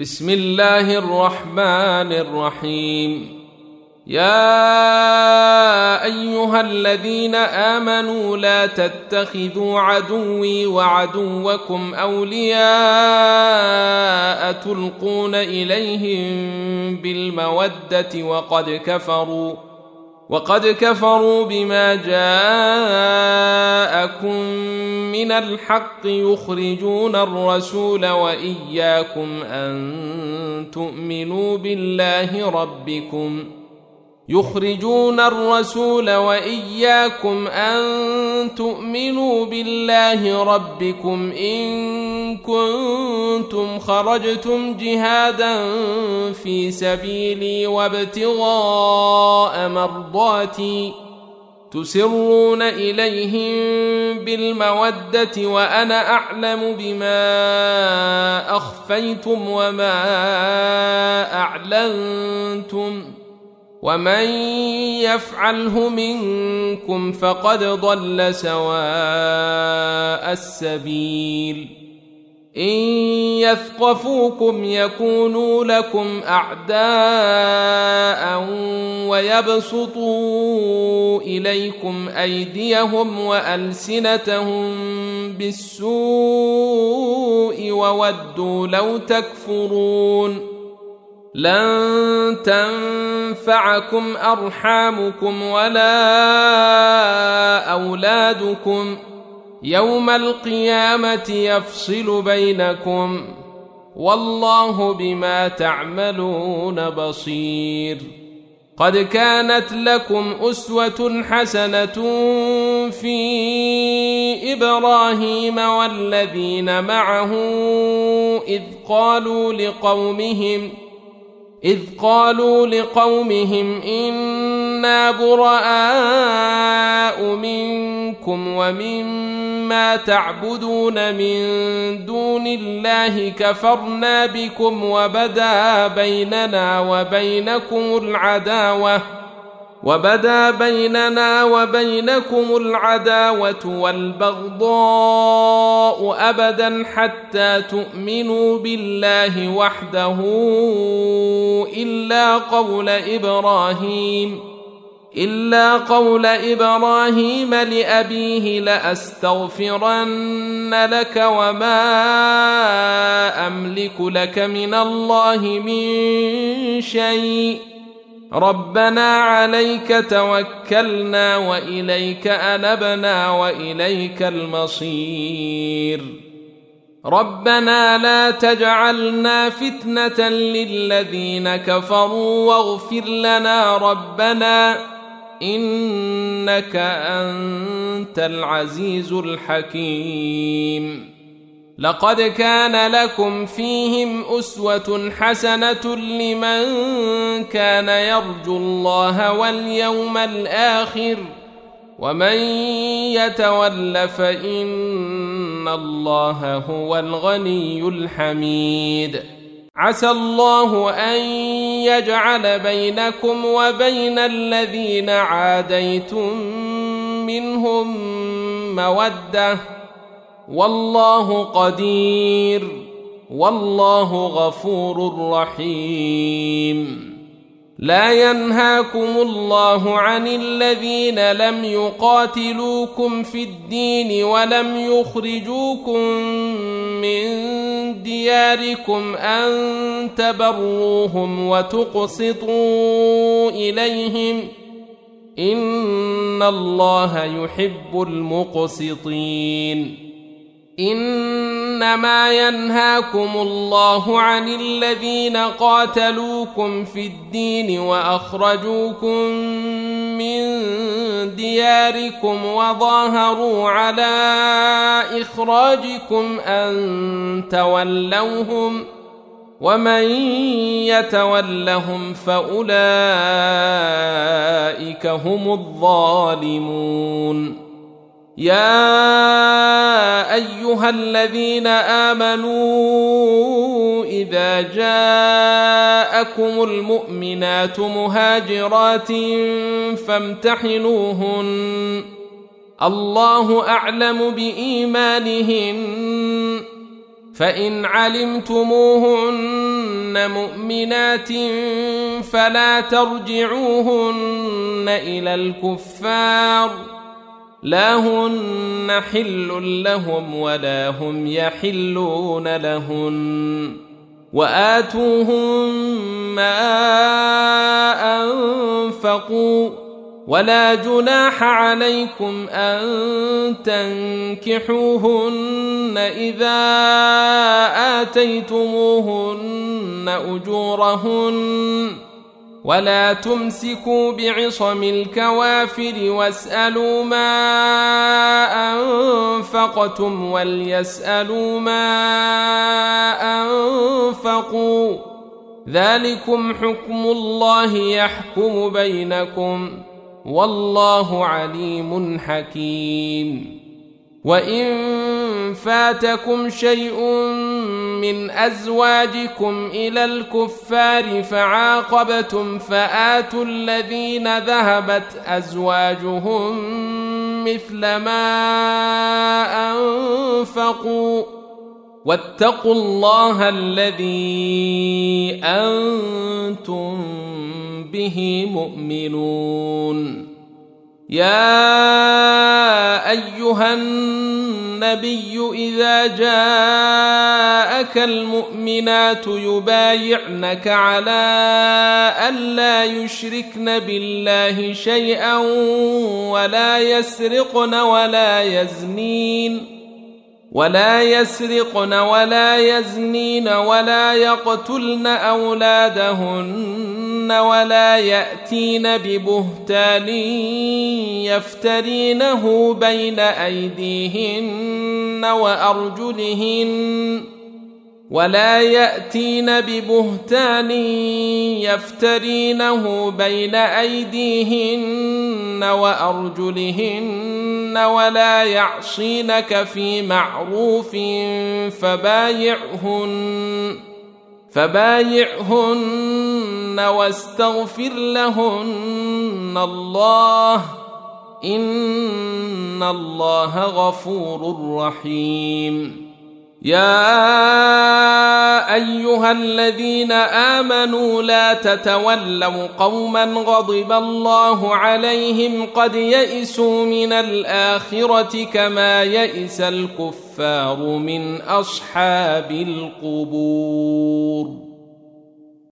بسم الله الرحمن الرحيم. يا أيها الذين آمنوا لا تتخذوا عدوي وعدوكم أولياء تلقون إليهم بالمودة وقد كفروا بما جاءكم من الحق يخرجون الرسول وإياكم أن تؤمنوا بالله ربكم إن كنتم خرجتم جهادا في سبيلي وابتغاء مرضاتي تسرون إليهم بالمودة وأنا أعلم بما أخفيتم وما أعلنتم ومن يفعله منكم فقد ضل سواء السبيل. إن يثقفوكم يكونوا لكم أعداء ويبسطوا إليكم أيديهم وألسنتهم بالسوء وودوا لو تكفرون. لن تنفعكم أرحامكم ولا أولادكم يوم القيامة يفصل بينكم والله بما تعملون بصير. قد كانت لكم أسوة حسنة في إبراهيم والذين معه إذ قالوا لقومهم إنا براء منكم ومما تعبدون من دون الله كفرنا بكم وبدا بيننا وبينكم العداوة والبغضاء أبدا حتى تؤمنوا بالله وحده إلا قول إبراهيم لأبيه لأستغفرن لك وما أملك لك من الله من شيء ربنا عليك توكلنا وإليك أنبنا وإليك المصير. ربنا لا تجعلنا فتنة للذين كفروا واغفر لنا ربنا إنك أنت العزيز الحكيم. لقد كان لكم فيهم أسوة حسنة لمن كان يرجو الله واليوم الآخر ومن يتول فإن الله هو الغني الحميد. عسى الله أن يجعل بينكم وبين الذين عاديتم منهم مودة والله قدير والله غفور رحيم. لا ينهاكم الله عن الذين لم يقاتلوكم في الدين ولم يخرجوكم من دياركم أن تبروهم وتقسطوا إليهم إن الله يحب المقسطين. إنما ينهاكم الله عن الذين قاتلوكم في الدين وأخرجوكم من دياركم وظاهروا على إخراجكم أن تولوهم ومن يتولهم فأولئك هم الظالمون. يا أيها الذين آمنوا إذا جاءكم المؤمنات مهاجرات فامتحنوهن الله أعلم بإيمانهن فإن علمتموهن يحبون مؤمنات فلا ترجعوهن إلى الكفار لا هن حل لهم ولا هم يحلون لهن وآتوهم ما أنفقوا ولا جناح عليكم أن تنكحوهن إذا آتيتموهن أجورهن ولا تمسكوا بعصم الكوافر واسألوا ما أنفقتم وليسألوا ما أنفقوا ذلكم حكم الله يحكم بينكم والله عليم حكيم وإن فاتكم شيء من أزواجكم إلى الكفار فعاقبتم فآتوا الذين ذهبت أزواجهم مثل ما أنفقوا واتقوا الله الذي أنتم به مؤمنون يا أيها النبي إذا جاءك المؤمنات يبايعنك على ألا يشركن بالله شيئا ولا يسرقن ولا يزنين ولا يقتلن أولادهن ولا يأتين ببهتان يفترينه بين أيديهن وأرجلهن ولا يعصينك في معروف فبايعهن واستغفر لهن الله إن الله غفور رحيم يا أيها الذين آمنوا لا تتولوا قوما غضب الله عليهم قد يئسوا من الآخرة كما يئس الكفار من أصحاب القبور.